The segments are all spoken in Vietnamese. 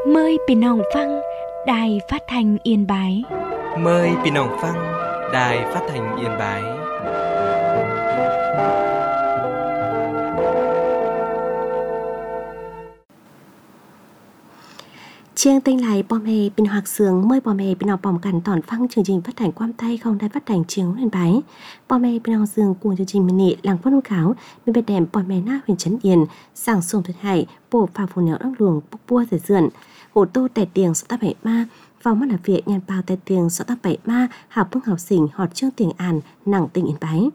Mờiพี่น้องฟังđài phát thanh Yên Bái. Mời พี่น้องฟัง Đài Phát thanh Yên Bái. Chiêng tinh lại bò mè bên hoạt sướng mời bò mè bên họ bòm cằn tòn phăng chương trình phát thanh quam tay không đài phát thanh chiếng Yên Bái. Bò mè bên họ sướng cùng chương trình mini làng phát nông khảo bên bề đèm bò mè na huyện Trấn Yên sàng xuồng thuyền hải bộ phà phù nẻo đăng luồng bốc bua rải rượn hồ tô tè tiền số ta bảy ma vào mắt là việc nhàn bao tè tiền số ta bảy ma học phương học sinh họt chương tiền àn nặng tình Yên Bái.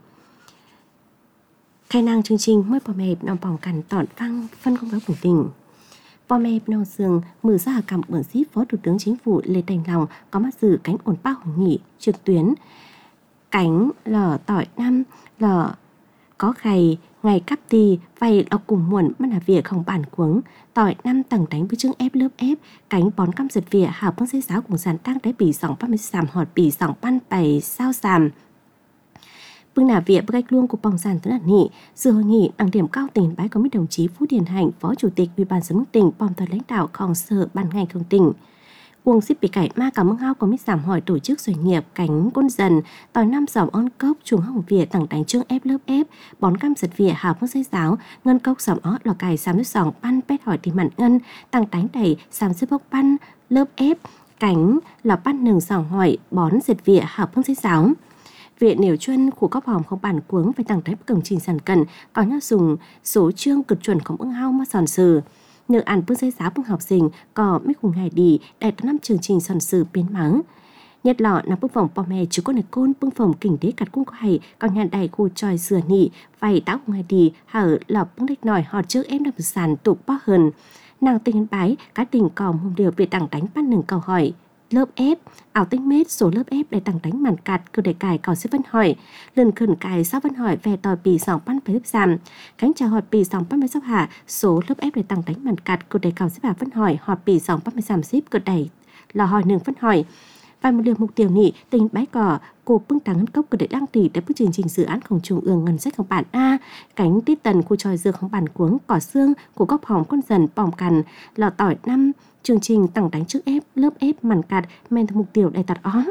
Khai năng chương trình mời bò mè bên họ bòm cằn tòn phăng phân công với vùng tỉnh. Bò mè bên họ sướng mở ra hà cảm bẩn xí Phó Thủ tướng Chính phủ Lê Thành Long có mắt dự cánh ổn bao hội nghị trực tuyến cánh lò tỏi năm lò có gầy ngày cắp tì vay ở cùng muộn mà là việc không bản cuống tỏi năm tầng đánh với chương ép lớp ép cánh bón căm giật vỉa hào phương xây giáo cùng sàn tăng đáy bì sòng bắt mới sàm họt bì sòng ban bày sao sàm bưng nà viện bức cách luôn của bóng sàn tới là nghị dự hội nghị đăng điểm cao tỉnh Bái có mấy đồng chí Phú Điền Hạnh Phó Chủ tịch Ủy ban dân tỉnh bòm toàn lãnh đạo khòng sở ban ngành không tỉnh cuồng xếp bị cải ma cả mưng hao có mấy giảm hỏi tổ chức doanh nghiệp cánh con dần tỏi năm sòng on cốc chuồng hồng việt tặng đánh chương ép lớp ép bón cam giật vỉa hào phương xây giáo ngân cốc sòng ó lò cài xám nước sòng pan pét hỏi thì mặn ngân tặng đánh đẩy xám xếp bốc pan lớp ép cánh lò pan nừng sòng hỏi bón giật vỉa hào phương xây giáo viện nêu chuyên của các phòng không bản cuống phải tặng đánh công trình sản cần có nhau dùng số chương cực chuẩn không ưng hao mà sòn sừ nhờ ăn phương xây giáo phương học sinh có mấy cùng ngày đi đại toán năm chương trình sòn sừ biến mắng nhất lọ nằm phương phòng bò mè chứ con này côn phương phòng kinh đế cắt cung có hay còn nhà đầy khu tròi dừa nị vậy táo cùng ngày đi hở lọp phương đích nổi họ trước em đập sàn tục bao hơn nàng tình Yên Bái các tỉnh còm hôm đều bị tặng đánh bắt nừng câu hỏi lớp ép ảo tinh mết số lớp ép để tặng đánh màn cạt cứ để cài có xếp vân hỏi lần khẩn cài sao vân hỏi về tỏi bì sòng pan phải lớp giảm cánh trà họt bì sòng pan phải sóc hạ số lớp ép để tặng đánh màn cạt cứ để cào xếp hạ vân hỏi họt bì sòng pan phải giảm xếp cứ đẩy là hỏi nương vân hỏi và một điều mục tiêu nghị tỉnh Bái cỏ cô bưng tàng ngân cốc cứ để đăng tỷ để bước chương trình dự ánของtrung ương ngân sáchของbản A cánh tít tần khu tròi dượcของbản cuống cỏ xương của góc hòm con dần bòm cằn lò tỏi năm chương trình tặng đánh trước ép lớp ép màn cạt men theo mục tiêu để tạt ó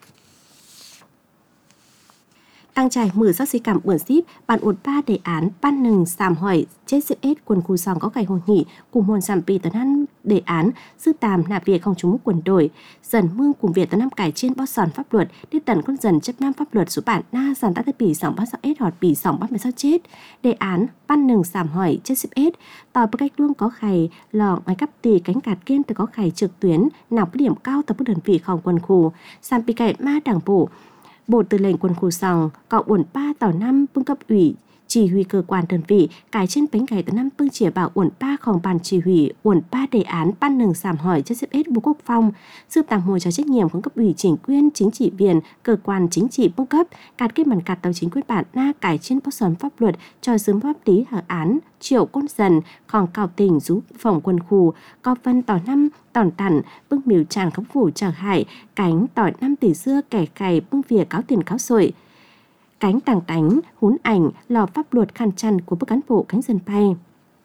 tăng trải mở ra suy cảm buồn ship bản ổn 3 đề án ban nừng sàm hỏi chết sự ết quần khu sòng có ngày hội nghị cùng hồn giảm bì tấn ăn đề án sư tàm nạp việc không chúng quần đổi dần mương cùng việc tấn năm cải trên bó sòn pháp luật đi tần con dần chấp nam pháp luật số bản na dàn tác bì sòng bắt sọc ết họt bì sòng bắt mới sao chết đề án ban nừng sàm hỏi chết sự ết tòa bức cách luôn có khày lò ngoài cắp tì cánh cạt kiên từ có khày trực tuyến nào cái điểm cao tập bức đơn vị không quần khu sàm bì cải ma đảng Bộ Tư lệnh Quân khu sòng có uẩn 3 tàu 5 phương cấp ủy chỉ huy cơ quan đơn vị cải trên bánh cải từ 5 phương chỉ bảo uẩn 3 phòng ban chỉ huy uẩn 3 đề án ban nừng sàm hỏi cho xếp Bộ Quốc phòng sự tàng hồi cho trách nhiệm của cấp ủy chính quyền chính trị viên cơ quan chính trị cung cấp cạt kết màn cạt tàu chính quyền bản na cải trên bó sòn pháp luật cho sớm pháp lý hạ án triệu con dần còn cào tỉnh rú phòng quân khu có phân tàu 5 tòn tản bưng miều tràn khống phủ trở hại cánh tỏi 5 tỷ xưa kẻ cày bưng vỉa cáo tiền cáo sội cánh tàng tánh hún ảnh lò pháp luật khăn chăn của bức cán bộ cánh dân bay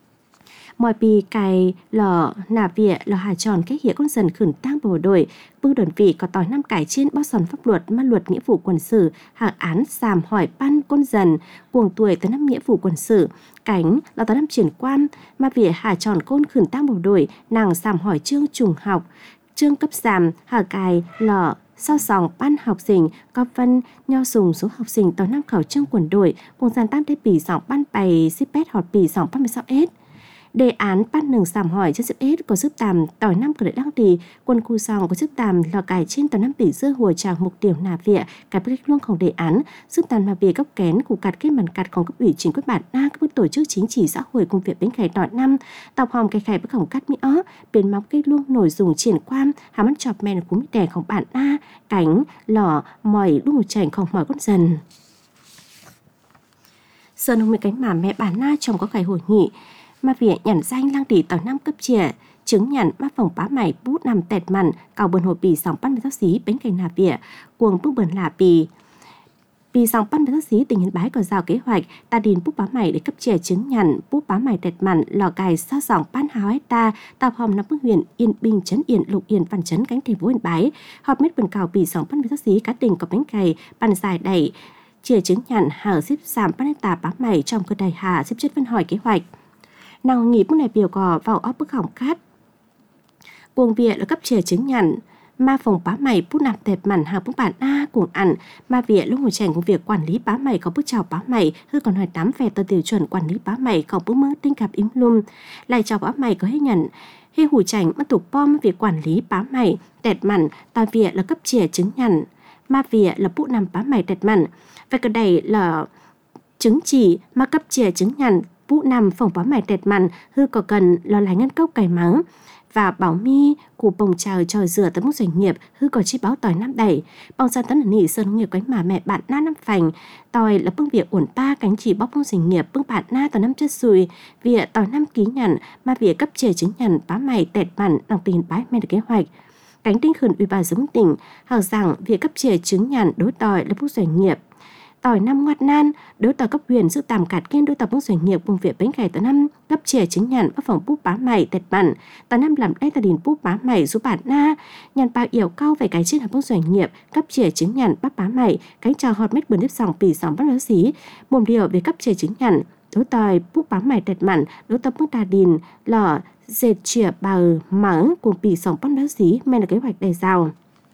mọi bì cày lò nà vỉa lò hà tròn cái hiệu con dần khẩn tang bộ đội bưng đơn vị có tỏi 5 cải trên bó sòn pháp luật ma luật nghĩa vụ quân sự hạ án sàm hỏi ban con dần cuồng tuổi tới 5 nghĩa vụ quân sự cánh là tới 5 triển quan ma vỉa hà tròn côn khẩn tang bộ đội nàng sàm hỏi chương trùng học chương cấp sàm hạ cài lò sau sòng ban học sinh có phân nho sùng số học sinh tàu 5 khẩu chương quần đội cùng dàn tam đế bì sòng ban bày xếp pét họt bì sòng ban 16 s đề án ban nừng sàm hỏi trên xếp S có giúp tàm tỏi 5 cửa đăng đi quân khu sòng có giúp tàm lò cải trên tàu 5 tỷ dưa hồi tràng mục tiêu nà vịa cái bức luôn không đề án giúp tàm mà về góc kén của cạt kết màn cạtของcấp ủy chính quyền bản na các tổ chức chính trị xã hội cùng việc bến khải tỏi 5 tàu hòm cái khải bức khổng cắt mỹ ó biến móc kết luôn nổi dùng triển quan hàm ăn chọp men của mỹ đẻของbản na cánh lò mỏi lúc một chảnh không mỏi con dần sơn hôm cánh mà mẹ bản na trong có khải hội nghị mà việc nhận danh lang tỷ tàu 5 cấp trẻ chứng nhận mắt phòng bá mày bút nằm tẹt mặn cào bần hồ bì sòng bắt giáo xí bến cành nà vỉa cuồng bước bần là bì Vì dòng ban bác sĩ tỉnh Yên Bái có rào kế hoạch ta điền bút bá mày để cấp trẻ chứng nhận bút bá mày tẹt mặn lò cài sa dòng ban hào hecta tàu hòm nằm bước huyện Yên Bình trấn Yên Lục Yên văn trấn cánh thành phố Yên Bái họp mét bần cào vì dòng ban bác sĩ cá đình có bánh cày bàn dài đẩy trẻ chứng nhận hở xếp giảm ban hecta bá mày trong cơ đài hà xếp chất văn hỏi kế hoạch nào nghỉ bước này biểu cò vào óc bức hỏng cát cuồng viện là cấp trẻ chứng nhận ma phòng bá mày bút nạp tẹp mặn hàng bức bản a cuồng ăn ma viện lúc ngồi chèn của việc quản lý bá mày có bước chào bá mày hư còn hỏi tám về tờ tiêu chuẩn quản lý bá mày có bước mơ tinh cặp im lum lại chào bá mày có hết nhận hê hủ chảnh mất tục bom việc quản lý bá mày tẹt mặn tòa viện là cấp trẻ chứng nhận ma viện là bút nằm bá mày tẹt mặn và cái đây là chứng chỉ ma cấp trẻ chứng nhận bút nằm phòng bá mày tẹt mặn hư có cần lo lắng ngăn cốc cày mắng và bảo mi của bồng trào tròi rửa tới mức doanh nghiệp hư có chi báo tỏi năm đẩy bong san tấn nỉ sơn nông nghiệp cánh mà mẹ bạn na năm phành tỏi là bưng việc ổn ba cánh chỉ bóc bông doanh nghiệp bưng bạn na tỏi năm chất sùi việc tỏi năm ký nhận mà việc cấp trẻ chứng nhận bá mày tẹt mặn đồng tiền bái men được kế hoạch cánh tinh khẩn ủy ban giống tỉnh hào rằng việc cấp trẻ chứng nhận đối tỏi là bút doanh nghiệp tỏi năm ngoát nan đối tỏi cấp huyện giữ tạm cạt kiên đối tỏi bút doanh nghiệp cùng việc bánh cày tỏi năm cấp trẻ chứng nhận các phòng bút bá mày tẹt mặn tỏi năm làm đây tỏi điền bút bá mày giúp bản na nhận bao yểu cao về cái trên học bút doanh nghiệp cấp trẻ chứng nhận bắp bá mày cánh trò hot mét bướn đếp sòng pì sòng bắt lỡ xí một điều về cấp trẻ chứng nhận đối tỏi bút bá mày tẹt mặn đối tỏi bút đà điền lò dệt chìa bờ mở cùng pì sòng bắt lỡ xí men là kế hoạch đầy giàu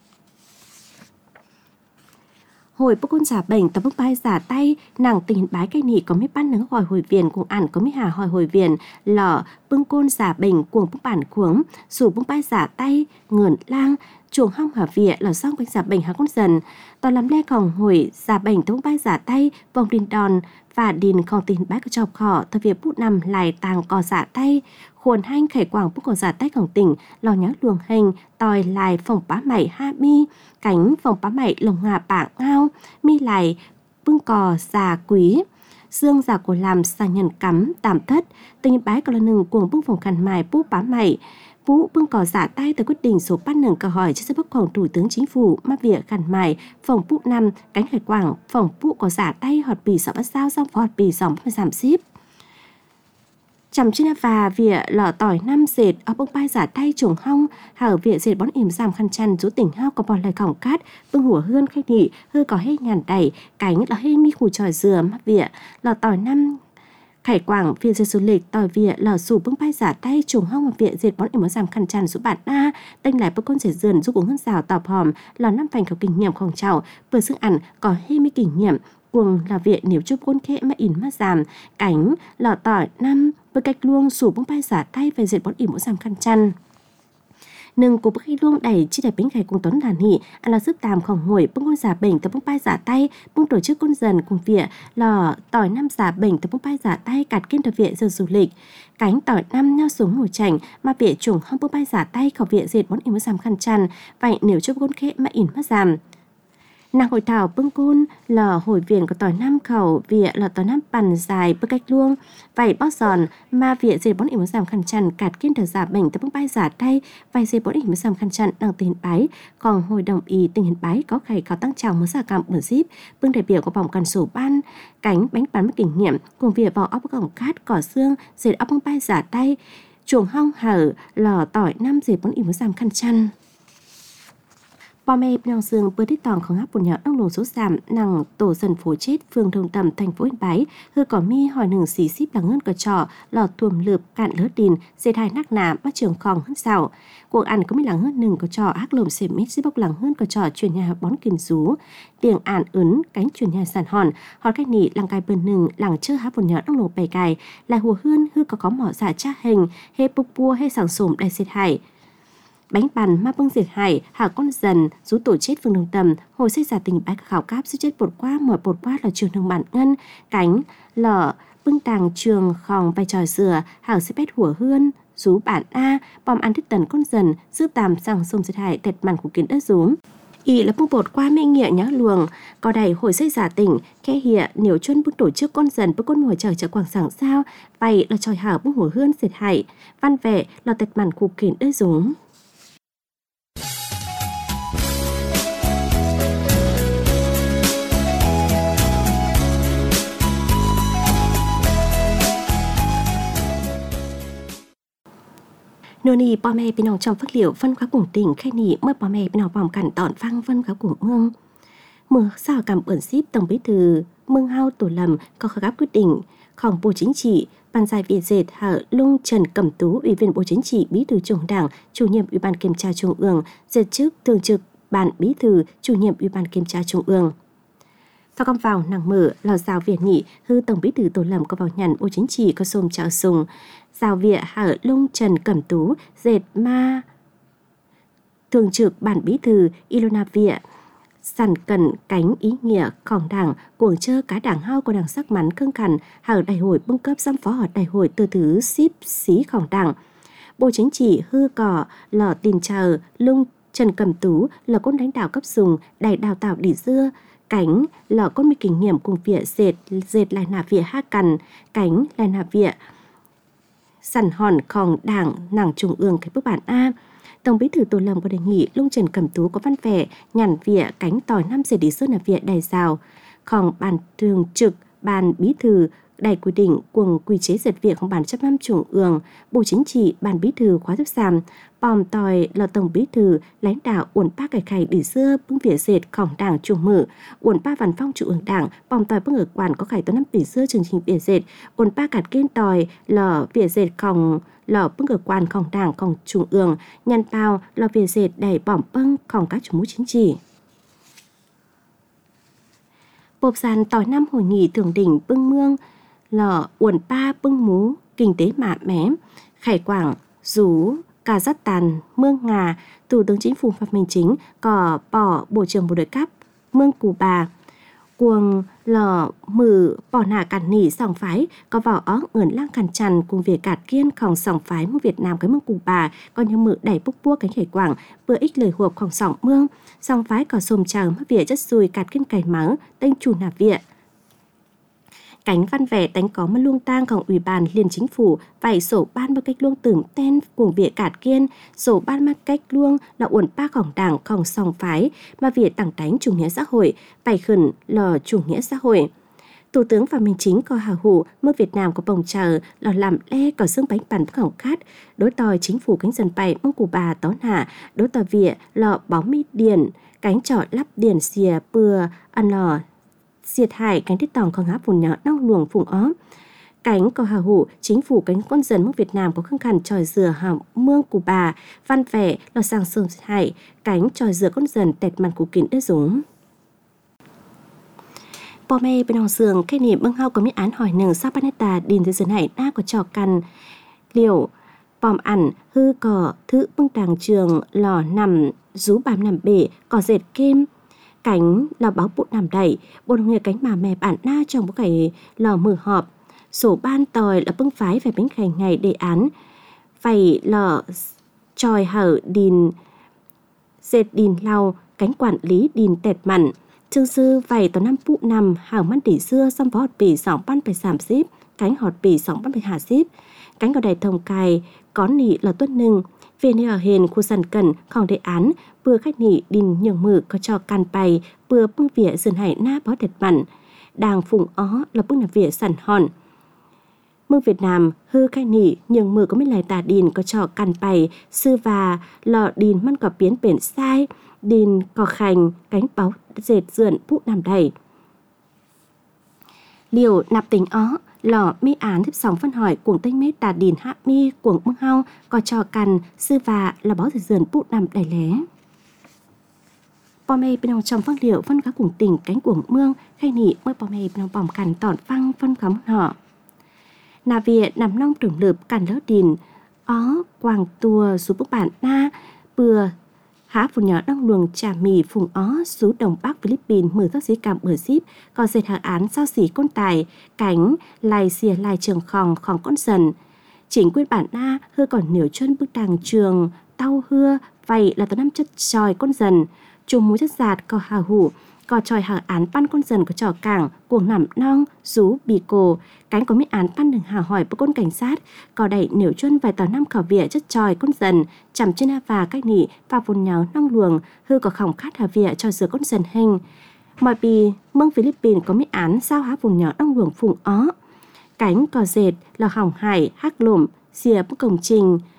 hồi bốc con giả bệnh tập bốc bài giả tay nàng tình bái cây nị có mấy ban nướng hỏi hồi viện cùng ản có mấy hà hỏi hồi viện lọ bưng côn giả bệnh cuồng bốc bản cuống sủ bốc bài giả tay ngườn lang chuồng hong hả vỉa lò xong quanh giả bệnh hà con dần toàn làm le còn hồi giả bệnh tập bốc bài giả tay vòng đình đòn và đình còn tình bái có chọc khỏ thời việc bút nằm lại tàng cò giả tay khuôn hanh khải quảng bút cò giả tay còn tỉnh lò nhá luồng hình tòi lại phòng bá mày ha mi cánh phòng bá mày lồng ngà bảng ngao mi lại bưng cò già quý dương già của làm sang nhân cắm tạm thất tình bái còn là nừng cuồng bưng phòng khăn mài bút bá mày Vũ bưng cò giả tay tới quyết định số bắt nâng câu hỏi cho sự bất phòng Thủ tướng Chính phủ mà việc khẩn mài phòng bụ năm cánh hải quảng phòng bụ có giả tay họt bì sợ bắt sao xong họt bì dòng giảm ship chầm trên và việc lọ tỏi năm dệt ở bông bay giả tay trùng hong hở việc dệt bón ỉm giảm khăn chăn rú tỉnh hao có bò lại còng cát bưng hủa hươn khách nhị hư có hết nhàn đẩy cánh là hết mi khủ tròi dừa mắc việc lọ tỏi năm khải quảng viện dệt du lịch tỏi việc lò sủ bưng bay giả tay trùng hong và viện dệt bón ỉm giảm khăn chăn rú bản na tên lại bưng con dệt dườn giúp uống hơn rào tọp hòm lò năm phành có kinh nghiệm không chảo vừa sức ăn có hết mi kinh nghiệm cuồng là viện nếu chụp côn khẽ mà ỉn mắt giảm cánh lò tỏi năm với cách luông sủ bông bay giả tay về dệt bón ỉm mỗi giảm khăn chăn nâng của bức khi luông đẩy chi đẹp bánh gầy cùng tuấn đàn hị ăn là giúp tàm khổng ngồi bông con giả bệnh từ bông bay giả tay bông tổ chức con dần cùng viện lò tỏi năm giả bệnh từ bông bay giả tay cạt kiên đặc viện giờ du lịch cánh tỏi năm neo xuống ngồi chảnh mà viện trùng không bông bay giả tay khẩu viện dệt bón ỉm mỗi giảm khăn chăn vậy nếu chụp côn khẽ mà ỉn mắt giảm nàng hội thảo bưng côn lò hồi viện của tỏi năm khẩu viện là tỏi năm bàn dài bức cách luông vậy bóc giòn mà viện dệt bón ỉm giảm khăn chăn cạt kiên thật giả bệnh từ bông bay giả tay vậy dệt bón ỉm giảm khăn chăn đang tình bái còn hồi đồng ý tình hình bái có khải có tăng trào mới giả cảm bẩn ship bưng đại biểu của vòng cần sổ ban cánh bánh bán mất kinh nghiệm cùng việc vào óc gỏng cát cỏ xương dệt óc bông bay giả tay chuồng hong hở lò tỏi năm dệt bón ỉm giảm khăn chăn Bò mẹ nhong dương bơi tích tòng không hấp bùn nhỏ đông lùng số giảm nàng tổ dân phố chết phường Đồng Tầm thành phố Yên Bái hư có mi hỏi nừng xí xíp là ngân cờ trò lò thuồm lượp cạn lỡ đìn dệt hai nắc nà bắt trường khòng hơn xào cuộc ăn có mi là ngân nừng cờ trò ác lồm xếp mít xí bốc là ngân cờ trò truyền nhà bón kìm rú tiếng ản ấn cánh truyền nhà sàn hòn hòn cách nị làng cài bần nừng làng chơ hấp bùn nhỏ đông lùng bày cài là hùa hươn hư có mỏ giả cha hình hê bục bua hay sàng sồm đầy xịt hải bánh bàn ma bưng diệt hải hạ con dần rú tổ chết phương Đồng Tầm hồi xây giả tình bái khảo cáp sức chết bột qua mở bột qua là trường thường bản ngân cánh lở bưng tàng trường khòng vai tròi dừa hảo xếp bét hủa hươn rú bản a bom ăn thích tần con dần giữ tàm sang sông diệt hải tẹt màn của kiến đất rúm ý là bưng bột qua mê nghĩa nhá luồng có đầy hồi xây giả tỉnh khe hiện nếu chân bưng tổ chức con dần bưng con ngồi chờ chợ quảng sảng sao vậy là tròi hảo bưng hủa hươn diệt hải văn vệ là tẹt màn của kiến đất rúm Nô nì bò mẹ bên nòng trong phát liệu phân khá cùng tỉnh khai nị mới bò mẹ bên nòng vòng cảnh tọn phăng phân khá cùng mương. Mưa sao cầm ẩn ship tổng bí thư Mương Hao Tổ Lầm có khởi gáp quyết địnhของBộ Chính trị, Ban giải Việt Dệt Hạ Lung Trần Cẩm Tú, Ủy viên Bộ Chính trị, Bí thư Trung Đảng, Chủ nhiệm Ủy ban Kiểm tra Trung ương, Dệt chức Thường trực Ban Bí thư, Chủ nhiệm Ủy ban Kiểm tra Trung ương. Sau công vào nàng mở lò rào Việt Nhị hư Tổng Bí thư Tổ Lầm có vào nhận Bộ Chính trị có xôm chào sùng rào Việt Hạ Lung Trần Cẩm Tú, Dệt Ma Thường trực Ban Bí thư Ilona Việt sẵn cần cánh ý nghĩaของđảng cuồng chơ cá đảng hao của đảng sắc mắn cưng khẩn hở đại hội bưng cấp giám phó họt đại hội từ thứ ship xíของđảng. Bộ Chính trị hư cỏ lò tìm chờ Lung Trần Cẩm Tú là con lãnh đạo cấp dùng đại đào tạo đỉ dưa cánh là conมีkinh nghiệm cùng việc dệt lại nà việc hát cằn cánh lại nà việc sẵn hònของđảng nàng trung ương cái bức bản A. Tổng Bí thư Tổ Lầm có đề nghị Lung Trần Cẩm Tú có văn vẻ nhằn vỉa cánh tỏi 5 giờ đi sơn là vỉa đài ràoของBan thường trực Ban Bí thư đại quy định cuồng quy chế dệt việcของBan chấp năm Trung ương Bộ Chính trị Ban Bí thư khóa tiếp sàm bòm tỏi là Tổng Bí thư lãnh đạo uẩn ba cải khải đi xưa bưng vỉa dệtของđảng Trung mở uẩn ba văn phong Trung ương đảng bòm tỏi bưng ở quản có khải tối năm tỷ xưa chương trình vỉa dệt uẩn ba cạt kênh tỏi là vỉa dệtของlò bưng ở quanของđảngของTrung ương nhăn bao là vỉa dệt đầy bỏm bưngของcác chủ mũ chính trị. Bộp sàn tỏi năm hội nghị thượng đỉnh bưng mương lò uẩn ba bưng mú kinh tế mạ mé khải quảng rú Kazakhstan mương Ngà Thủ tướng Chính phủ Phạm Minh Chính có bỏ Bộ trưởng Bộ đội cấp mương Cuba cuồng lò mử bỏ nà cản nỉ sòng phái có vào ó ẩn lang cản chằn cùng việc cạt kiênของsòng phái mương Việt Nam cái mương Cuba có như mử đẩy búc bua cánh khải quảng bữa ích lời hộpของsòng mương sòng phái có xôm chờ mất việc chất xùi cạt kiên cày mắng tên chủ nà viện cánh văn vẻ đánh có mất luông tangของỦy ban Liên Chính phủ vậy sổ ban một cách luông tưởng tên cùng việc cạt kiên sổ ban một cách luông là uẩn baของđảngของsòng phái mà việc tảng đánh chủ nghĩa xã hội vậy khẩn là chủ nghĩa xã hội. Thủ tướng Phạm Minh Chính có hào hủ mơ Việt Nam có bồng chờ là làm le có xương bánh bàn khổng khát đối tòi chính phủ cánh dần bày mong của bà tó nả đối tòi việc lọ bóng mi điền cánh trọ lắp điền xìa bừa ăn lò diệt hại cánh thiết tòng không há phùn nhỏ đau luồng phùng ó cánh có hào hủ chính phủ cánh con dân nước Việt Nam có khương khăn tròi dừa hàm mương của bà văn vẻ là sang sương diệt hại cánh tròi dừa con dân tẹt mặt của kín đất dũng bò mê bên hòng sườn cái niệm bưng hao có miết án hỏi nừng sao paneta điền từ dần hại đa có trò căn liệu bòm ẩn hư cỏ thứ bưng đàng trường lò nằm rú bàm nằm bể cỏ dệt kim cánh lò báo bộ nằm đẩy bộ người cánh mà mè bản na trong bức cảnh lò mở họp sổ ban tòi là bưng phái về bánh khảnh ngày đề án phải lò tròi hở đìn dệt đìn lau cánh quản lý đìn tẹt mặn chương sư vầy tòa năm phụ nằm hảo mắt đỉ xưa xong phó họt bỉ sỏng ban phải giảm xíp cánh họt bỉ sỏng ban phải hạ xíp cánh có đầy thông cài có nị là tuất nưng về nơi ở hền khu sân cầnของđề án vừa khách nị đình nhường mử có cho can bày vừa bưng vỉa dần hải na bó đẹp mặn đàng phùng ó là bưng là vỉa sẵn hòn mương Việt Nam hư khách nị nhường mử có mấy lại tà đình có cho can bày sư và lò đình măn có biến bền sai đình có khành cánh báo dệt dượn phụ nằm đầy liều nạp tính ó lò mi án tiếp sóng phân hỏi cuồng tênh mết đà đìn hạ mi cuồng mương hao có cho cằn sư và là bó dệt dượn phụ nằm đầy lé bò mê bên trong phân liệu phân cá cùng tỉnh cánh cuồng mương khay nị mới bò mê bên bòm cằn tỏn phăng phân khắm họ nà viện nằm nông trường lợp cằn lỡ đìn ó quàng tua xuống bức bản na bừa há phun nhỏ đang luồng trà mì phùng ó xú Đông Bắc Philippines mở các dĩ cảm bữa ship có dệt hàng án sao xỉ con tài cánh lai xìa lai trường khòng con dần chỉnh quyết bản na hư còn nhiều chân bức đàng trường tao hưa vậy là tao năm chất tròi con dần chung mũi chất giạt có hào hủ có tròi hàng án pan con dần có trò cảng cuồng nằm nong rú bì cổ cánh có miết án pan đừng hào hỏi với con cảnh sát có đẩy nểu chân vài tàu năm khảo vỉa chất tròi con dần chằm trên a và cách nị và vốn nháo nong luồng hư có khổng khát hà vỉa cho rửa con dần hình mọi bì mương Philippines có miết án sao há vốn nháo nong luồng phùng ó cánh có dệt là hỏng hải hắc lổm xìa bức công trình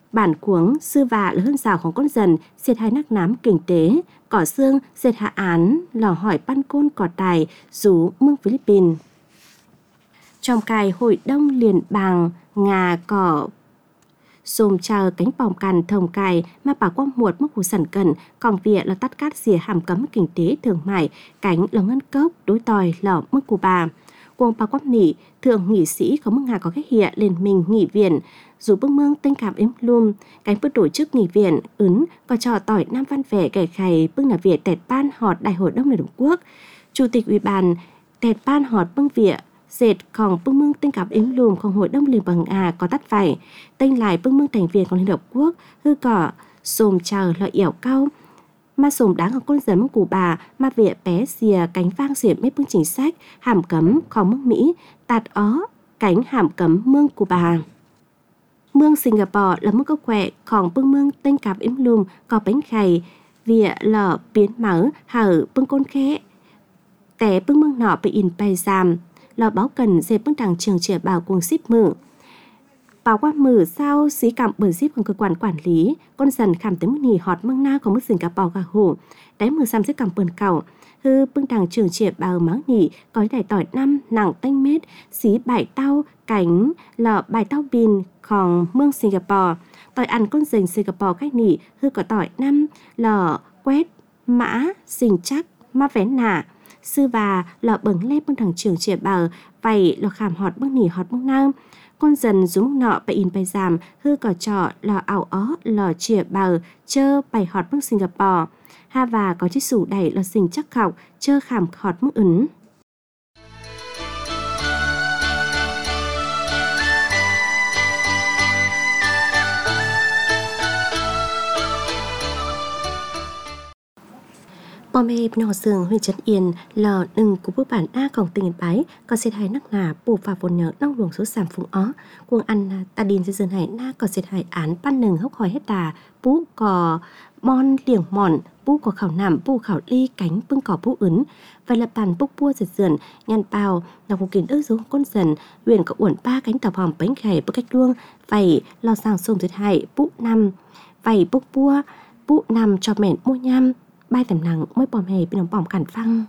bản cuống sư vạ là hơn ràoของcon dần xệt hai nắc nám kinh tế cỏ xương xệt hạ án lò hỏi ban côn cỏ tài rú mương Philippines. Trong cài hội đông liền bằng ngà cỏ xôm chờ cánh bòm cằn thồng cài mà bà quang muột mức hù sẵn cần còn vỉa là tắt cát xìa hàm cấm kinh tế thương mại cánh là ngân cốc đối tòi lò mức của bà. Quân bà quang nỉ thượng nghị sĩ có mức ngà có cách hiện lên mình nghỉ viện dù bưng mương tên cảm ếm lùm cánh bước tổ chức nghỉ viện ứng có trò tỏi nam văn vẻ kẻ khày bưng là việc tẹt ban họt đại hội đông Liên Hợp Quốc. Chủ tịch ủy ban tẹt ban họt bưng vỉa dệt còn bưng mương tên cảm ếm lùmของhội đông Liên bằng có tắt phải tên lại bưng mương thành viên của Liên Hợp Quốc hư cỏ xồm chờ lợi ẻo cao mà xồm đáng ở con dần của bà mà vỉa bé xìa cánh vang xỉa mấy bưng chính sách hàm cấmของmương Mỹ tạt ó cánh hàm cấm mương của bà. Mương Singapore là mương có khỏe còn bưng mương tên cảm ếm lùm có bánh khay vỉa lở biến mở hở bưng côn khẽ té bưng mương nọ bị in bay giảm lò báo cần dẹp bưng đằng trường trẻ bảo cuồng ship mử. Bảo qua mử sao xí cảm bởi shipของcơ quan quản lý con dần khảm tới mức nhì họt mương na của mức Singapore gà hủ đáy mử xăm xí cảm bờn cẩu hư bưng đằng trường trẻ bảo máu nhì có đài tỏi năm nặng tanh mét xí bài tao cánh lò bài tao binของmương Singapore tỏi ăn con dành Singapore cách nhì hư có tỏi năm lò quét mã xình chắc ma vén nả sư và lọ bẩn lép bưng thằng trường trẻ bờ vậy lọ khảm họt bưng nỉ họt bưng nang con dần dũng nọ bay in bay giảm hư cỏ trọ lọ ảo ó lọ trẻ bờ chơ bay họt bưng Singapore ha và có chiếc sủ đẩy lọ xình chắc khọc chơ khảm họt bưng ứng. Bò mê bên hồ sường huyện Trấn Yên lò nừng của bố bản A còn tình bái còn xịt hai nắc nà bù phà vốn nhớ nông luồng số giảm phùng ó cuồng ăn ta điên dây dần hải na còn xịt hai án ban nừng hốc hỏi hết tà bú cò mon liềng mòn bú cò khảo nằm bú khảo ly cánh bưng cò bú ứng và lập bàn bốc bua giật dần nhăn bào là một kiến ước dấu con dần huyền có uẩn ba cánh tàu hòm bánh khẻ bức cách luông vậy lò sang xôm xịt hai bú năm vậy bốc bua bú năm cho mẹn mua nham bay tầm nặng mới bòm hề bên đồng bòm cản phăng.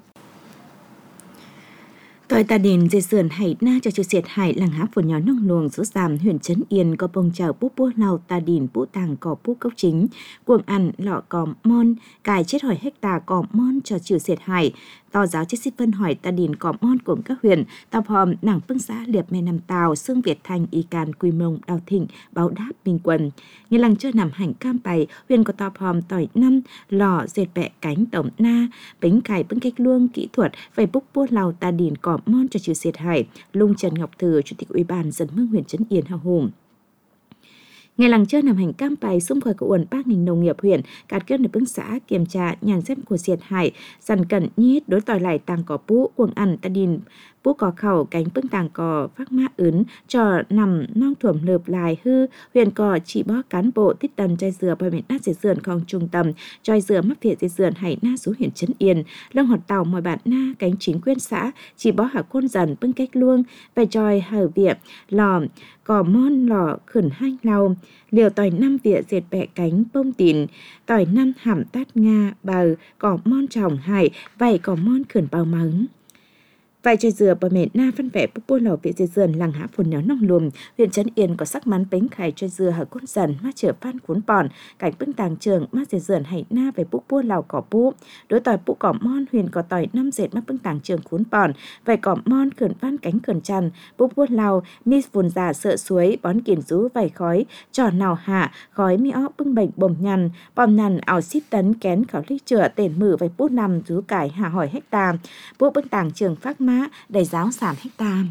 Tôi ta đến dây sườn hải na cho chư siệt hải làng háp phổ nhỏ nông luồng số giảm huyện Trấn Yên có bông chào bút bua lào ta đìn bũ tàng có bút cốc chính cuồng ăn lọ có mon cài chết hỏi hecta có mon cho chư siệt hải to giáo chết xích phân hỏi ta đìn có mon cùng các huyện tàu hòm nàng bưng xã liệp mê nằm tàu xương Việt Thành y can quy mông đào thịnh báo đáp minh quần như làng chơi nằm hành cam bày huyện có tàu hòm tỏi năm lò dệt bẹ cánh tổng na bánh cài bưng cách luông kỹ thuật về bút bua lào ta đìn có mon cho chư siệt hải lung Trần Ngọc Thừa chủ tịch ủy ban dân mương huyện Trấn Yên hào hùng. Ngày làng chơi nằm hành cam bài xung khỏi của uẩn bác ngành nông nghiệp huyện cạt kết được bưng xã kiểm tra nhàn xem của siệt hải dần cẩn nhít đối tỏi lại tàng cỏ bú cuồng ăn ta đìn bú cỏ khẩu cánh bưng tàng cỏ phát mã ướn cho nằm nong thuẩm lợp lại hư huyện cỏ chỉ bó cán bộ tít tần chai dừa bởi miền nát dây dườn không trung tâm chai dừa mắc thiệt dây dườn hải na xuống huyện Trấn Yên lông họt tàu mọi bạn na cánh chính quyền xã chỉ bó hạ côn dần bưng cách luông về choi hở việc lò cỏ mon lò khẩn hanh lau liều tỏi năm vỉa dệt bẹ cánh bông tìn tỏi năm hàm tát nga bờ cỏ mon trồng hải vảy cỏ mon khẩn bao mắng vài chai dừa bờ mệt na phân vẽ bút bua lò vị dây dườn làng há phồn nháo nông luồng huyện Trấn Yên có sắc mắn bánh khải chai dừa hở côn dần má chở phan cuốn bòn cảnh bưng tàng trường má dây dườn hải na về bút bua lò cỏ bú đối tỏi bú cỏ mon huyện có tỏi năm dệt má bưng tàng trường cuốn bòn vài cỏ mon khẩn phan cánh khẩn chăn bút bua lò mi vùn già sợ suối bón kiền rú vài khói trò nào hạ khói mi ó bưng bệnh bồm nhằn ảo ship tấn kén khảo ly chữa tền mử vài bút nằm rú cải hạ hỏi hecta bút bưng tàng trường phát mã đầy giáo giảm hecta.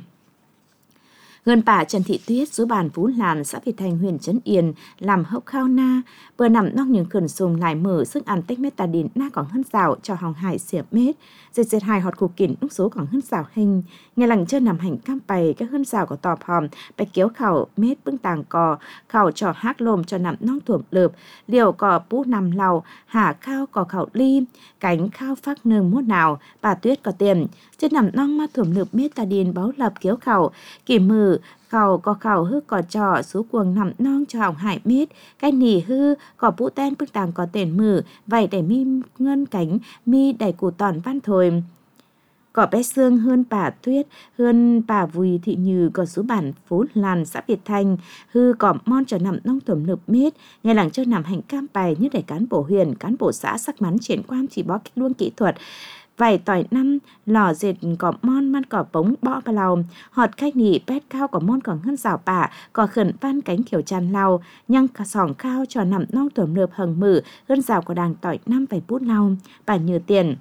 Gần bà Trần Thị Tuyết số bàn Phú Làn xã Việt Thành huyện Trấn Yên làm hốc khao na vừa nằm nóc những khẩn sùng lại mở sức ăn tách mét tà đìn na còn hơn rào cho hòng hải xiệp mét dệt hai họt cục kỉnh lúc số còn hơn rào hình nhà làng chơi nằm hành cam bày các hơn rào của tọp hòm bạch kéo khảo mét bưng tàng cò khảo trò hát lồm cho nằm nong thuộm lợp liều cò bú nằm lầu hạ khao cò khảo ly cánh khao phát nương mốt nào bà Tuyết có tiền trên nằm nong ma thủm lược mết ta điền báo lập kiếu khẩu kỳ mử khẩu có khẩu hư có trò số cuồng nằm nong cho hỏng hải mết cái nỉ hư có bụ ten bức tàng có tiền mử vậy để mi ngân cánh mi đẩy củ tòn văn thôi. Có bé xương hơn bà Tuyết, hơn bà Vùi Thị Như có số bản phố làn xã Việt Thanh, hư có mon cho nằm nông tuẩm nực mết, nghe làng cho nằm hành cam bài như để cán bộ huyền, cán bộ xã sắc mắn triển quan chỉ bó kích luôn kỹ thuật. Vài tỏi năm, lò dệt có mon man cỏ bống bọ bà lau, họt khách nghỉ pét cao có mon còn hơn rào bả, có khẩn văn cánh kiểu tràn lau, nhăng cả sòng cao cho nằm nông tuẩm nực hằng mử, hơn rào có đàng tỏi năm vài bút lau, bà như tiền.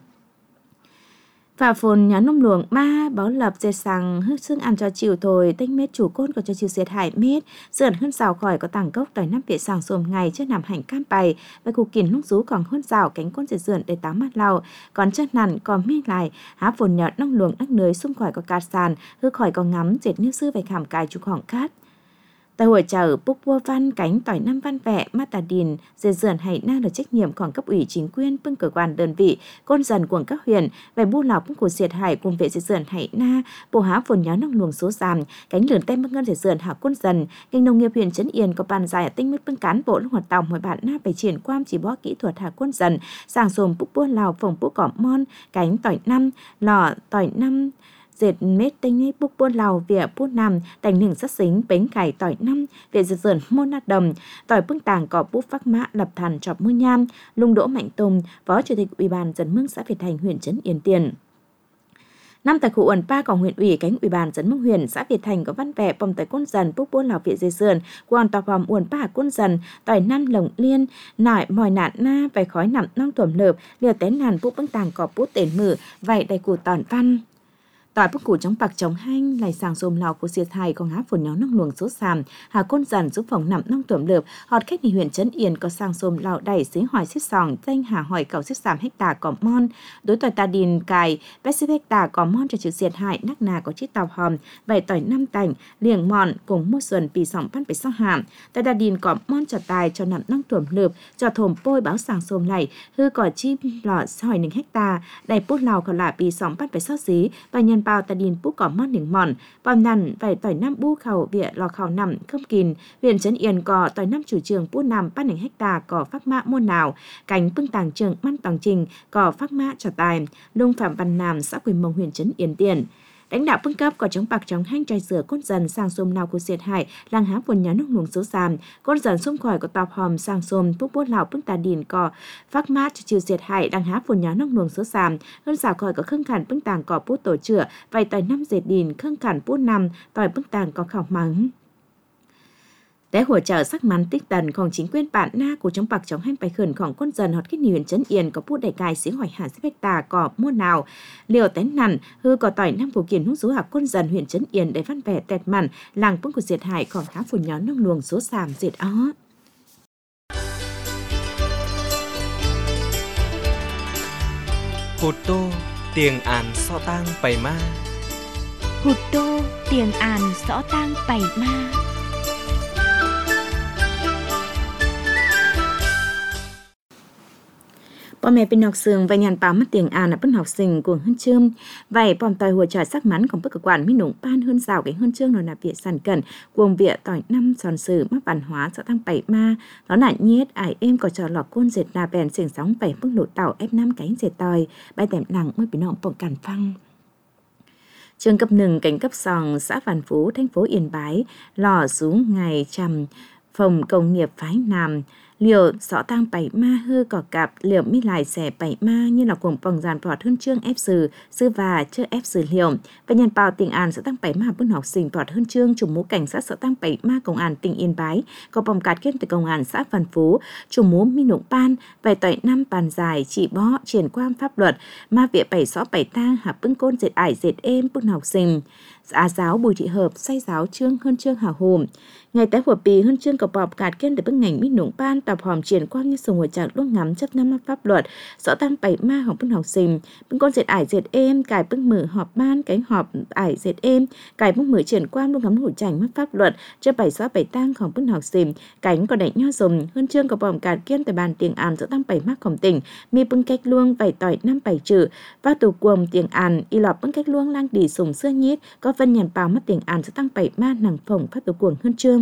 Và phồn nhà nông luồng ma báo lập dệt sang hức xương ăn cho chiều thôi tinh mết chủ côn có cho chiều diệt hải mết dườn hơn rào khỏi có tảng cốc tỏi năm viện sàng xồm ngày trước nằm hành cam bày và cụ kìn lúc rú còn hơn rào cánh côn dệt dườn để tám mắt lau còn chất nằn còn miếng lại há phồn nhà nông luồng đắc nới xung khỏi có cát sàn hư khỏi có ngắm dệt nước sư về khảm cài chủ khoảng cát. Tại hội chợ búc vua văn cánh tỏi năm văn vẹ mát tà điền dệt dườn hay na được trách nhiệmของcấp ủy chính quyền bưng cơ quan đơn vị côn dần của các huyện về bu lọc của diệt hải cùng vệ dệt dườn hay na bộ há phồn nháo nông luồng số giảm cánh lươn tem bưng ngân dệt dườn hạ côn dần ngành nông nghiệp huyện Trấn Yên có bàn giải tinh mức bưng cán bộ hoạt động mọi bạn na phải triển quan chỉ bó kỹ thuật hạ côn dần sàng xồm búc vua lào phòng búc cỏ mon cánh tỏi năm lò tỏi năm dệt mết tinh ấy búc buôn lào vỉa bút nằm đành nừng sắt xính bánh cải tỏi năm về dệt dườn môn nát đầm tỏi bưng tàng có bút phác mã lập thàn chọc mưa nham lung đỗ mạnh tùng phó chủ tịch ủy ban dân mương xã Việt Thành huyện Trấn Yên tiền. Năm tại khu uẩn pa của huyện ủy cánh ủy ban dân mương huyện xã Việt Thành có văn vẻ bom tại côn dần búc buôn lào viện dệt dườn quan tòa phòng uẩn pa côn dần tỏi năm lồng liên nải mòi nạn na vài khói nằm nong tuẩm lợp liều tén nàn bút bưng tàng có bút tên mử vậy đầy củ tòn văn. Tỏi bức củ chống bạc chống hanh lại sàng xôm lào của diệt hài còn há phồn nhó nông luồng số sàm hà côn dần giúp phòng nằm nông tuẩm lợp họt khách nghỉ huyện Trấn Yên có sàng xôm lào đẩy xí hỏi xít sòng danh hà hỏi cầu xít sàm hecta có mon đối tỏi ta điền cài bét xít hecta có mon cho chữ diệt hại nắc nà có chiếc tàu hòm vậy tỏi năm tảnh liềng mòn cùng mua xuân pì sòng pan phải sau hàm tại ta điền có mon cho tài cho nằm nông tuẩm lợp cho thồm pôi báo sàng xôm này hư cỏ chim lọ hỏi 1 hecta đầy bút lào còn là pì sòng pan phải sau xí và nhân bao ta điền bút có mon đỉnh mòn bom nằn vài tỏi năm bu khẩu vỉa lò khẩu nằm không kìn huyện Trấn Yên có tỏi năm chủ trường bút nằm 1 hecta có phác mã môn nào cánh bưng tàng trường man tòng trình có phác mã cho tài lung phạm văn nam xã Quỳnh Mông huyện Trấn Yên tiền. Lãnh đạo bưng cấp có chống bạc chống hanh trai rửa côn dần sang xôm nào của diệt hải làng há phồn nhá nông luồng số giảm côn dần xung khỏi có tọp hòm sang xôm bút bút lào bưng tà điền có phác mát cho chiều diệt hải làng há phồn nhá nông luồng số giảm hơn xào khỏi có khương khản bưng tàng có bút tổ chữa vài tỏi năm dệt điền khương khản bút năm tỏi bưng tàng có khảo mắng. Để hỗ trợ sắc mắn tích tầnของchính quyền bản na của chống bạc chống hanh bài khẩnของcôn dần họt kết huyện Trấn Yên có bút đại cài xí hỏi hạ xếp hecta có mua nào liều tén nằn hư có tỏi năm phủ kiền hút số hạ côn dần huyện Trấn Yên để văn vẻ tẹt mặn làng bưng của diệt hải còn khá phồn nhó nông luồng số sàm diệt ó. Hụt tô tiền án so tang bày ma Hụt tô tiền án rõ tang bày ma. Bọn mẹ bên học sinh và nhàn báo mất tiền là bên học sinh của hơn chương. Vậy bọn tòi hùa trò sắc mắnของcơ quan mi nũng ban hơn rào cái hơn chương là việc sản cẩn cuồng vịa tỏi năm tròn sử mắc văn hóa sẽ tăng 7 ma. Đó là nhiết ải em có trò lọ côn dệt là bèn xỉn sóng 7 bước lộ tàu F5 cánh dệt tòi bay tèm lặng mới bị nọng bổng cản phăng. Trường cấp 1 cảnh cấp sòng xã Văn Phú thành phố Yên Bái lò xuống ngày trầm phòng công nghiệp phái Nam liệu rõ tăng 7 ma hư cỏ cặp liệu mi lại xẻ 7 ma như là cùng vòng dàn vọt hơn chương ép sư và chưa ép sư liệu và nhân bào tỉnh An sẽ tăng 7 ma bên học sinh vọt hơn chương chủ mũ cảnh sát sẽ tăng 7 ma công an tỉnh Yên Bái có vòng cát kết từ công an xã Văn Phú chủ mũ mi nụng ban vài tỏi năm bàn dài chỉ bó triển quan pháp luật ma vịa 7 xó 7 tang hạp bưng côn dệt ải dệt êm bên học sinh Á giáo Bùi Thị Hợp, say giáo Trương Hơn Trương Hào Hùng. Ngày tại Hùa Pì Hơn Trương cập bọp cạt kiên để bức ngành minh nũng ban tập hòm triển quang như sùng hồi trạng lúc ngắm chấp năm pháp luật, rõ tăng bảy ma học bưng học sinh, bưng con dệt ải dệt êm, cài bưng mở họp ban, cánh họp ải dệt êm, cài bưng mở triển quang lúc ngắm hồi trạng mất pháp luật, cho bảy xóa bảy tangของbưng học sinh, cánh còn đẩy nho dùng, Hơn Trương cập bọp cạt kiên tại bàn tiếng An rõ tăng bảy ma khổng tỉnh, mi bưng cách luông bảy tỏi năm bảy chữ, và tù cuồng tiếng An, y lọp bưng cách luông lang đi sùng xưa nhít, có vân nhàn bào mất tiếng An rõ tăng bảy ma nàng phồng phát tù cuồng Hơn Trương.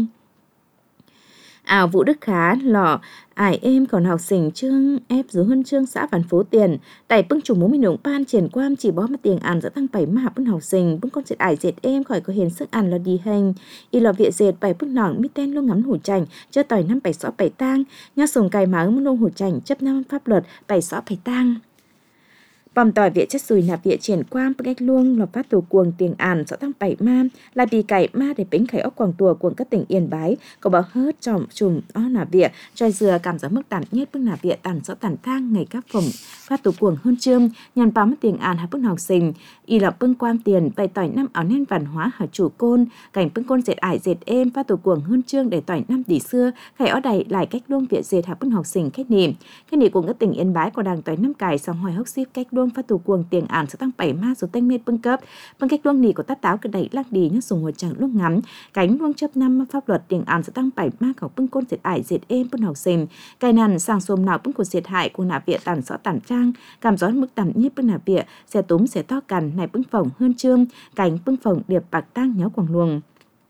Ảo Vũ Đức Khá lọ ải êm còn học sinh Trương ép dưới Hơn Trương xã Văn Phố Tiền tại bưng chủ mũ mình nụng ban triển quam chỉ bó mất tiền ăn giữa tăng bảy mà bưng học sinh bưng con dệt ải dệt êm khỏi có hiền sức ăn là đi hành y lọ viện dệt bảy bưng nòng mi tên luôn ngắm hủ chành chơi tỏi năm bảy xó bảy tang nha sùng cài máu luôn hủ chành chấp năm pháp luật bảy xó bảy tang. Bòm tỏi viện chất sùi nạp viện triển quam bức ách luông lọp phát tù cuồng tiền An rõ tăng bảy ma là bì cải ma để bính khải ốc quảng tùa cuồng các tỉnh Yên Bái có bảo hớt tròm trùm ó nạp viện trai dừa cảm giác mức tạm nhất bức nạp viện tàn rõ tàn thang ngày các phẩm phát tù cuồng Hơn Trương nhàn báo mất tiền An hạ bức học sinh y lọp bưng quam tiền bày tỏi năm áo nên văn hóa hở chủ côn cảnh bưng côn dệt ải dệt êm phát tù cuồng Hơn Trương để tỏi năm tỷ xưa khải ó đầy lại cách luông viện dệt hạ bức học sinh cách nỉ cuồng các tỉnh Yên Bái có đàng tỏi năm cải xong hỏi hốc xíp cách luông phát tù cuồng tiền An sẽ tăng bảy ma số tên miết bưng cấp bưng cách luông nỉ của tát táo cái đẩy lắc đi nhớ dùng hồi chẳng lúc ngắm cánh luông chấp năm pháp luật tiền An sẽ tăng bảy ma khẩu bưng côn dệt ải dệt êm bưng học sinh cài nàn sang xôm nào bưng của dệt hại của nạp viện tàn rõ tàn trang cảm gió mức tạm nhiếp bưng nạp viện xe túm xe to cằn này bưng phồng Hơn Trương cánh bưng phồng điệp bạc tang nháo quảng luồng.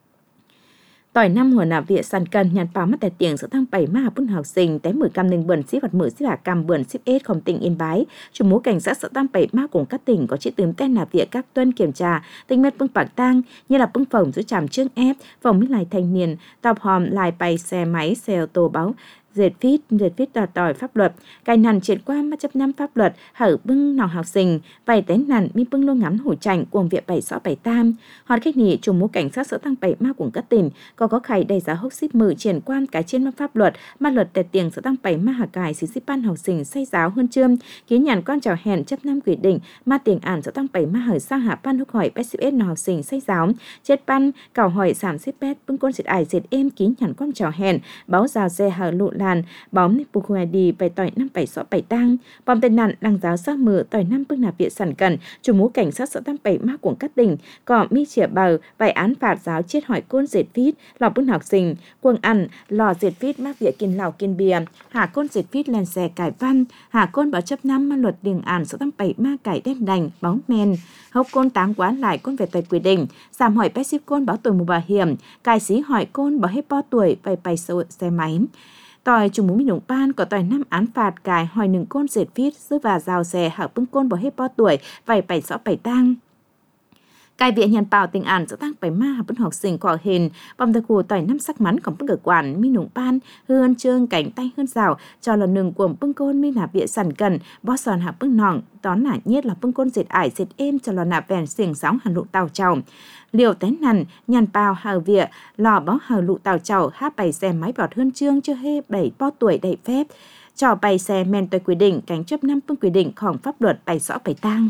Tỏi nămหัวหน้า viện sàn cần nhàn báo mất tại tiền sẽ tăng bảy ma bún học sinh té 10 cam nâng bẩn xí vật mười xí là cam bẩn xíp ết không tỉnh Yên Bái chủ mũ cảnh sát sẽ tăng bảy ma cùng các tỉnh có chỉ tướng tên là viện các tuân kiểm tra tinh mét bưng bạc tang như là bưng phồng giữa tràm trương ép phòng mít lại thanh niên tập hòm lại bay xe máy xe ô tô báo dệt phít tỏi pháp luật cài nằn triển qua mắt chấp năm pháp luật hở bưng nào học sinh vài té nằn mi bưng luôn ngắm hủ chảnh cuồng viện bảy xó bảy tam hoạt khách nhị chủ mũ cảnh sát sẽ tăng bảy ma cùng các tỉnh có khải đầy giá hốc xíp mử triển quan cái trên mắt pháp luật ma luật tệ tiền sẽ tăng bảy ma hạ cài xí xíp ban học sinh say giáo Hơn Trương ký nhàn quan chào hẹn chấp năm quyết định ma tiền An sẽ tăng bảy ma hở sang hạ ban húc hỏi bét nào học sinh say giáo chết ban cào hỏi giảm xíp bét bưng con dệt ải dệt êm ký nhàn quan chào hẹn báo rào xe hở lụ làn bóng nếp buộc hoài đi bày tỏi năm bảy xó bảy tang bom tên nạn đăng giáo sát mờ tỏi năm bưng nạp viện sản cần chủ mũ cảnh sát sẽ tăng bảy ma của các tỉnh có mi chĩa bờ vài án phạt giáo chết hỏi côn dệt phít lò bưng học sinh quần ăn lò dệt phít mắc viện kiên lào kiên bìa hạ côn dệt phít lên xe cải văn hạ côn báo chấp năm ma luật điền An sẽ tăng bảy ma cải đen đành bóng men hốc côn táng quán lại côn về tại quy định giảm hỏi bé ship côn báo tuổi mù bảo hiểm cài xí hỏi côn báo hết bao tuổi vài bay xe máy tỏi chủ mũ mình nụng ban có tỏi năm án phạt cài hỏi nừng côn dệt phít giữ và rào xe hạ bưng côn bảo hết bao tuổi vài bảy xó bảy tang cài viện nhàn bảo tình An sẽ tăng bảy ma hạ bưng học sinh có hình bom thời khu tỏi năm sắc mắnของbưng ở quản mi nụng ban Hơn Trương cảnh tay hơn rào cho là nừng của bưng côn mi nạp viện sẵn cần bó sòn hạ bưng nòng tón nả nhiết là bưng côn dệt ải dệt êm cho là nạp vẹn xiềng sóng hàn lụ tàu trào liều té nằn nhàn bao hào viện lò bó hào lụ tàu trào hát bảy xe máy bọt Hơn Trương chưa hê bảy bao tuổi đầy phép trò bảy xe men tới quy định cánh chấp năm bưng quy địnhของpháp luật bảy rõ bảy tang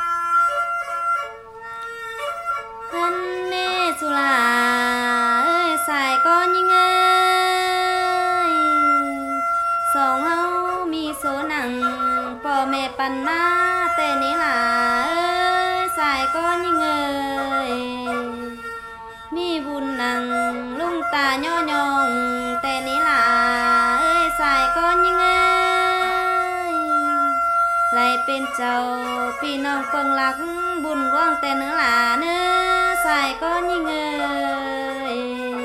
dù là ơi xài con nhưng ơi sống hâu mi số nặng bỏ mẹปั่นma tên ní là ơi xài con nhưng ơi mi buồn nặng lung tà nho nhong tên ní là ơi xài con nhưng ơi lại bên châu pi nong phăng lắc buồn quang tên nữa là nữa xài con như người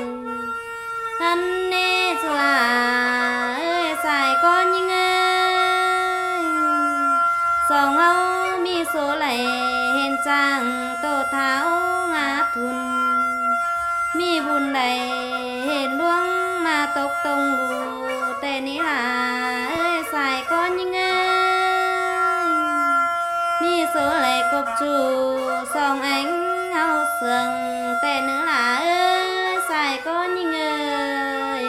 anh nè dù là ơi xài con như người sòng âu mi số lại hên trang tô tháo ngã thun mi buồn đầy hên luông mà tộc tông lù tên ý là ơi xài con như người mi số lại cục chủ sòng ánh hao sườn tè nữa là ơi xài con như người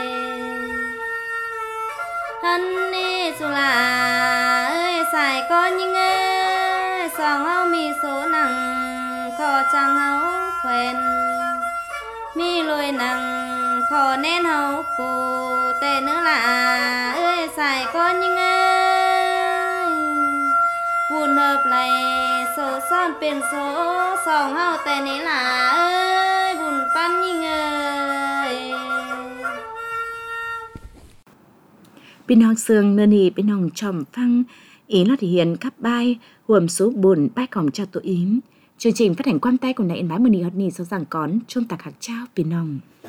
hắn đi dù là ơi xài con như người sòng hao mi số nặng kho trang hao quen mi lôi nặng khó nên hậu cụ tệ nữa là ơi xài con nhưng ơi buồn hợp lại số sonเป็นsố song hậu tệ này là ơi buồn pan nhưng ơi พี่น้องเสืองเนื้อนีพี่น้องชอมฟังý nó thể hiện các bài huồm số 4 bài cổng cho tụi yếm. Chương trình phát hành quan tay của nãy bái mười nì hót nì số giảng cón chuông tạc hạt traoพี่น้อง